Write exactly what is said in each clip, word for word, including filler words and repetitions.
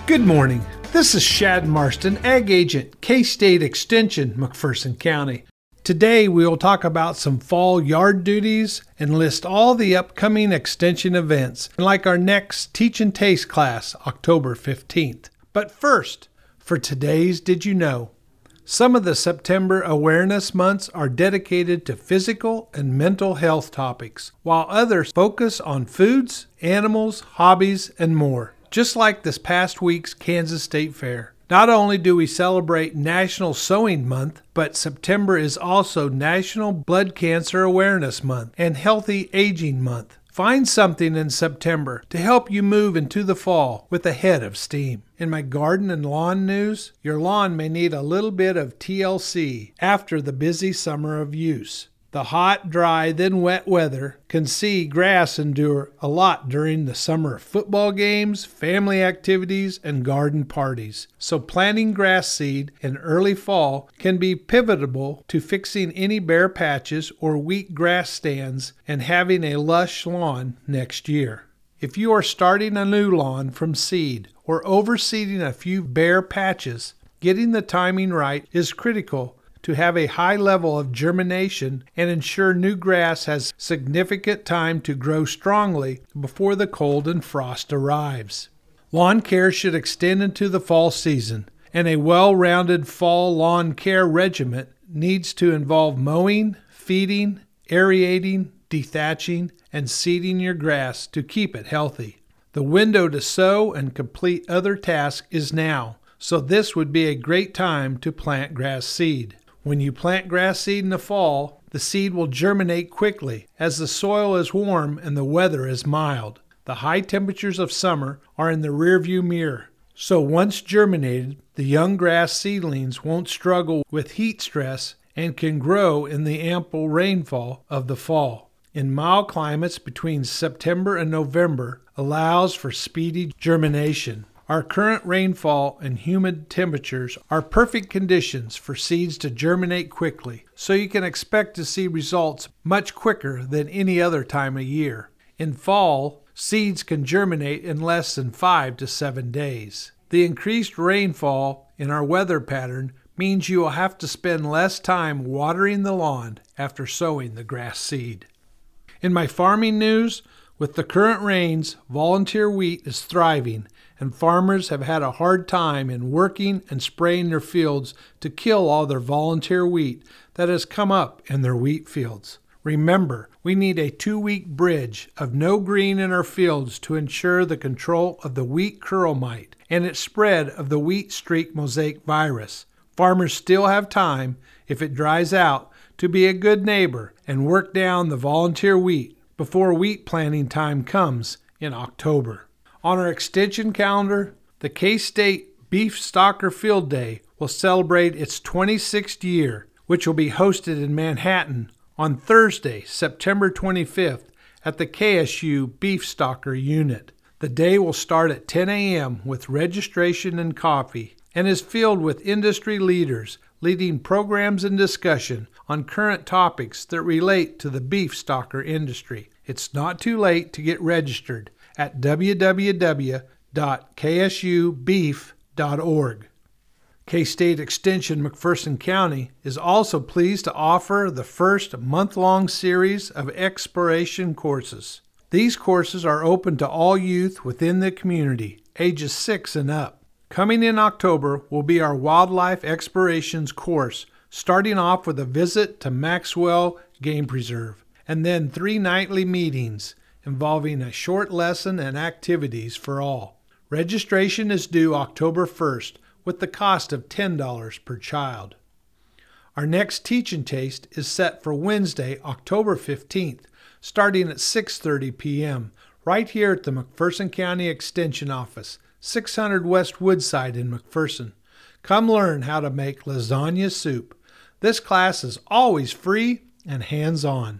Good morning. This is Shad Marston, Ag Agent, K-State Extension, McPherson County. Today we will talk about some fall yard duties and list all the upcoming extension events, like our next Teach and Taste class, October fifteenth. But first, for today's Did You Know? Some of the September awareness months are dedicated to physical and mental health topics, while others focus on foods, animals, hobbies, and more. Just like this past week's Kansas State Fair. Not only do we celebrate National Sewing Month, but September is also National Blood Cancer Awareness Month and Healthy Aging Month. Find something in September to help you move into the fall with a head of steam. In my garden and lawn news, your lawn may need a little bit of T L C after the busy summer of use. The hot, dry, then wet weather can see grass endure a lot during the summer football games, family activities, and garden parties. So planting grass seed in early fall can be pivotal to fixing any bare patches or weak grass stands and having a lush lawn next year. If you are starting a new lawn from seed or overseeding a few bare patches, getting the timing right is critical to have a high level of germination and ensure new grass has significant time to grow strongly before the cold and frost arrives. Lawn care should extend into the fall season, and a well-rounded fall lawn care regimen needs to involve mowing, feeding, aerating, dethatching, and seeding your grass to keep it healthy. The window to sow and complete other tasks is now, so this would be a great time to plant grass seed. When you plant grass seed in the fall, the seed will germinate quickly as the soil is warm and the weather is mild. The high temperatures of summer are in the rearview mirror, so once germinated, the young grass seedlings won't struggle with heat stress and can grow in the ample rainfall of the fall. In mild climates between September and November allows for speedy germination. Our current rainfall and humid temperatures are perfect conditions for seeds to germinate quickly, so you can expect to see results much quicker than any other time of year. In fall, seeds can germinate in less than five to seven days. The increased rainfall in our weather pattern means you will have to spend less time watering the lawn after sowing the grass seed. In my farming news, with the current rains, volunteer wheat is thriving, and farmers have had a hard time in working and spraying their fields to kill all their volunteer wheat that has come up in their wheat fields. Remember, we need a two-week bridge of no green in our fields to ensure the control of the wheat curl mite and its spread of the wheat streak mosaic virus. Farmers still have time, if it dries out, to be a good neighbor and work down the volunteer wheat before wheat planting time comes in October. On our extension calendar, the K-State Beef Stalker Field Day will celebrate its twenty-sixth year, which will be hosted in Manhattan on Thursday, September twenty-fifth at the K S U Beef Stalker Unit. The day will start at ten a.m. with registration and coffee and is filled with industry leaders leading programs and discussion on current topics that relate to the beef stalker industry. It's not too late to get registered at w w w dot k s u beef dot org. K-State Extension McPherson County is also pleased to offer the first month-long series of exploration courses. These courses are open to all youth within the community, ages six and up. Coming in October will be our Wildlife Explorations course, starting off with a visit to Maxwell Game Preserve, and then three nightly meetings involving a short lesson and activities for all. Registration is due October first with the cost of ten dollars per child. Our next Teach and Taste is set for Wednesday, October fifteenth, starting at six thirty p.m. right here at the McPherson County Extension Office, six hundred West Woodside in McPherson. Come learn how to make lasagna soup. This class is always free and hands-on.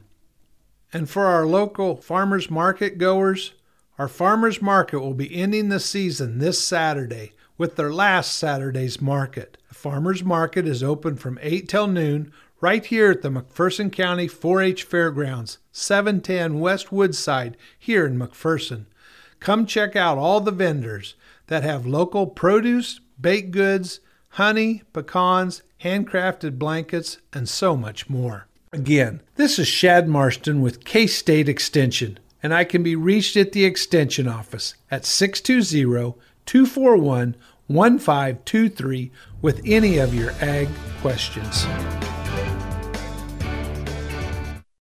And for our local farmers market goers, our farmers market will be ending the season this Saturday with their last Saturday's market. The farmers market is open from eight till noon right here at the McPherson County four H Fairgrounds, seven ten West Woodside here in McPherson. Come check out all the vendors that have local produce, baked goods, honey, pecans, handcrafted blankets, and so much more. Again, this is Shad Marston with K-State Extension, and I can be reached at the Extension office at six two zero, two four one, one five two three with any of your ag questions.